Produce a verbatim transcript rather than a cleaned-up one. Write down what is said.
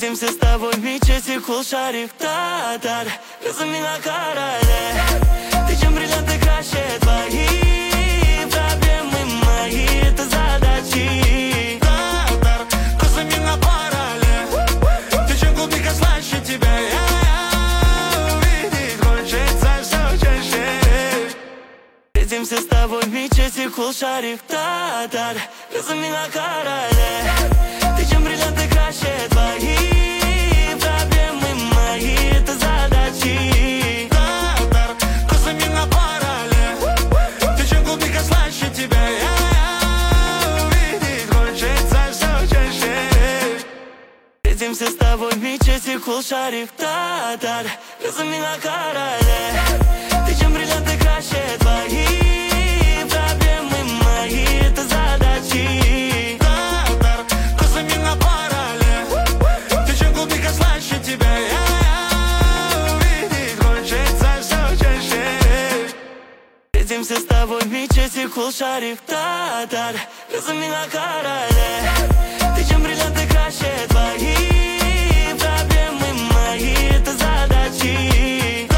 Встретимся с тобой в мечети Кул-Шариф, Татар, разуми на короле. Ты чем бриллианты краще твои проблемы мои, это задачи. Татар, разуми на параллель. Ты чем клубника слаще тебя, я увидеть хочется все чаще. Встретимся с тобой в мечети Кул-Шариф, Татар, разуми на короле. Ты чем бриллианты краще твои проблемы мои, это задачи. Татар, разуми на параллель. Ты чем клубника слаще тебя, я увидеть хочется все чаще. Встретимся с тобой в мечети Кул-Шариф, Татар, разуми на короле. Ты чем бриллианты краще твои проблемы мои, это задачи. Татар, разуми на параллель. Ты чем клубника слаще тебя, я увидеть хочется все чаще. Встретимся с тобой в мечети Кул-Шариф, Татар, разуми на короле. Ты чем бриллианты краще